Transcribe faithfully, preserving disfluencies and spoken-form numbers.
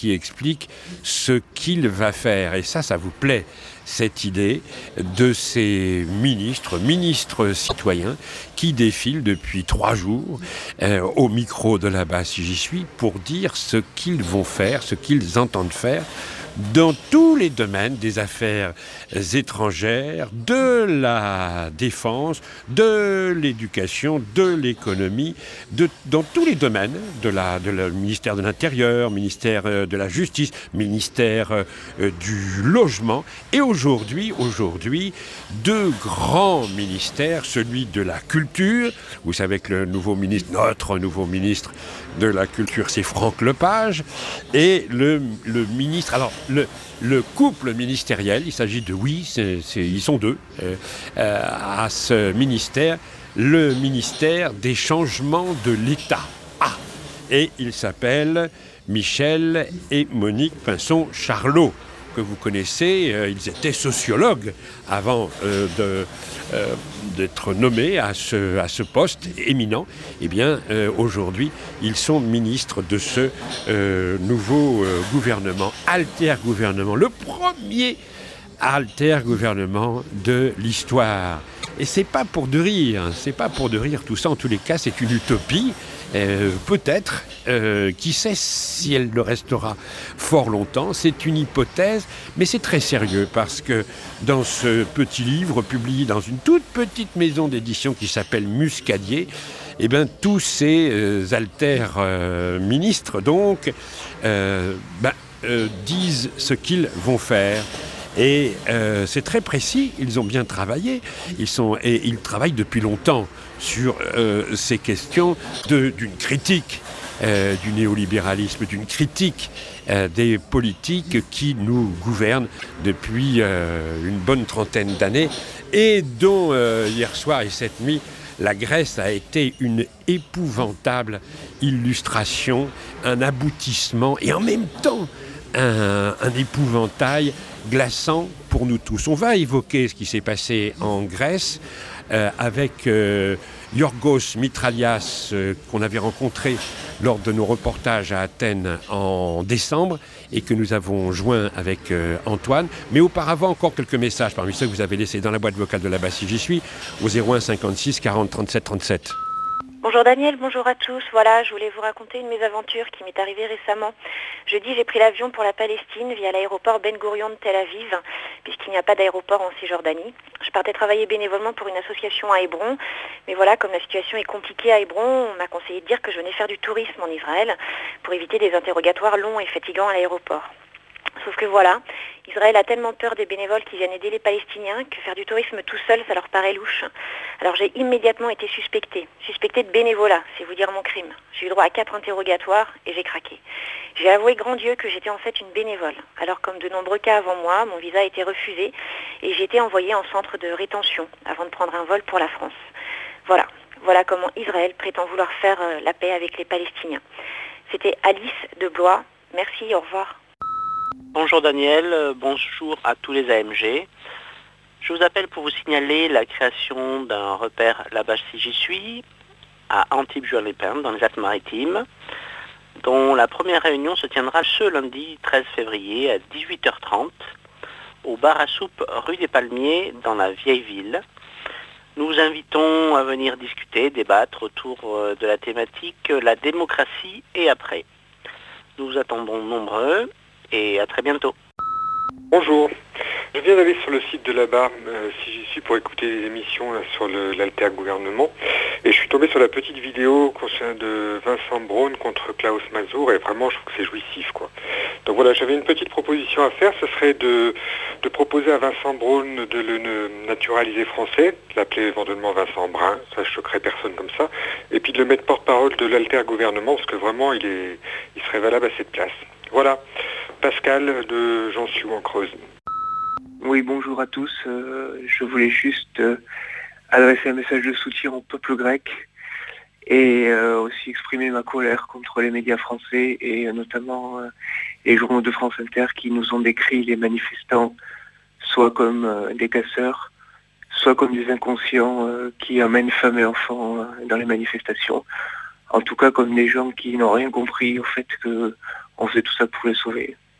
qui explique ce qu'il va faire. Et ça, ça vous plaît, cette idée de ces ministres, ministres citoyens, qui défilent depuis trois jours euh, au micro de là-bas, si j'y suis, pour dire ce qu'ils vont faire, ce qu'ils entendent faire, dans tous les domaines des affaires étrangères, de la défense, de l'éducation, de l'économie, de, dans tous les domaines, de la, de la ministère de l'Intérieur, ministère de la Justice, ministère euh, du Logement, et aujourd'hui, aujourd'hui, deux grands ministères, celui de la Culture, vous savez que le nouveau ministre, notre nouveau ministre de la Culture, c'est Franck Lepage, et le, le ministre, alors le, le couple ministériel, il s'agit de, oui, c'est, c'est, ils sont deux, euh, euh, à ce ministère, le ministère des changements de l'État. Ah, et il s'appelle Michel et Monique Pinson-Charlot, que vous connaissez, euh, ils étaient sociologues avant euh, de, euh, d'être nommés à ce, à ce poste éminent. Eh bien, euh, aujourd'hui, ils sont ministres de ce euh, nouveau euh, gouvernement, alter-gouvernement, le premier alter-gouvernement de l'histoire. Et c'est pas pour de rire, c'est pas pour de rire tout ça, en tous les cas, c'est une utopie. Euh, peut-être, euh, qui sait si elle le restera fort longtemps, c'est une hypothèse, mais c'est très sérieux parce que dans ce petit livre publié dans une toute petite maison d'édition qui s'appelle Muscadier, eh bien, tous ces euh, alters euh, ministres donc euh, ben, euh, disent ce qu'ils vont faire. Et euh, c'est très précis, ils ont bien travaillé, ils sont, et ils travaillent depuis longtemps sur euh, ces questions de, d'une critique euh, du néolibéralisme, d'une critique euh, des politiques qui nous gouvernent depuis euh, une bonne trentaine d'années et dont euh, hier soir et cette nuit, la Grèce a été une épouvantable illustration, un aboutissement et en même temps un, un épouvantail glaçant pour nous tous. On va évoquer ce qui s'est passé en Grèce euh, avec euh, Yorgos Mitralias euh, qu'on avait rencontré lors de nos reportages à Athènes en décembre et que nous avons joint avec euh, Antoine. Mais auparavant, encore quelques messages parmi ceux que vous avez laissés dans la boîte vocale de là-bas si j'y suis, au zéro un cinquante-six quarante trente-sept trente-sept. Bonjour Daniel, bonjour à tous. Voilà, je voulais vous raconter une mésaventure qui m'est arrivée récemment. Jeudi, j'ai pris l'avion pour la Palestine via l'aéroport Ben Gourion de Tel Aviv, puisqu'il n'y a pas d'aéroport en Cisjordanie. Je partais travailler bénévolement pour une association à Hébron, mais voilà, comme la situation est compliquée à Hébron, on m'a conseillé de dire que je venais faire du tourisme en Israël pour éviter des interrogatoires longs et fatigants à l'aéroport. Sauf que voilà, Israël a tellement peur des bénévoles qui viennent aider les Palestiniens que faire du tourisme tout seul, ça leur paraît louche. Alors j'ai immédiatement été suspectée, suspectée de bénévolat, c'est vous dire mon crime. J'ai eu droit à quatre interrogatoires et j'ai craqué. J'ai avoué grand Dieu que j'étais en fait une bénévole. Alors comme de nombreux cas avant moi, mon visa a été refusé et j'ai été envoyée en centre de rétention avant de prendre un vol pour la France. Voilà, voilà comment Israël prétend vouloir faire la paix avec les Palestiniens. C'était Alice de Blois. Merci, au revoir. Bonjour Daniel, bonjour à tous les A M G. Je vous appelle pour vous signaler la création d'un repère là-bas si j'y suis, à Antibes-Juan-les-Pins, dans les Alpes-Maritimes, dont la première réunion se tiendra ce lundi treize février à dix-huit heures trente au bar à soupe rue des Palmiers dans la vieille ville. Nous vous invitons à venir discuter, débattre autour de la thématique la démocratie et après. Nous vous attendons nombreux. Et à très bientôt. Bonjour, je viens d'aller sur le site de là-bas, euh, si j'y suis, pour écouter les émissions là, sur le, l'alter-gouvernement. Et je suis tombé sur la petite vidéo concernant de Vincent Braun contre Klaus Mazour, et vraiment je trouve que c'est jouissif, quoi. Donc voilà, j'avais une petite proposition à faire, ce serait de, de proposer à Vincent Braun de le naturaliser français, de l'appeler éventuellement Vincent Brun, ça ne choquerait personne comme ça, et puis de le mettre porte-parole de l'alter-gouvernement, parce que vraiment il, est, il serait valable à cette place. Voilà. Pascal de Jansiou en Creuse. Oui, bonjour à tous. Euh, je voulais juste euh, adresser un message de soutien au peuple grec et euh, aussi exprimer ma colère contre les médias français et euh, notamment euh, les journaux de France Inter qui nous ont décrit les manifestants soit comme euh, des casseurs, soit comme des inconscients euh, qui amènent femmes et enfants euh, dans les manifestations. En tout cas comme des gens qui n'ont rien compris au fait que on faisait tout ça pour les sauver.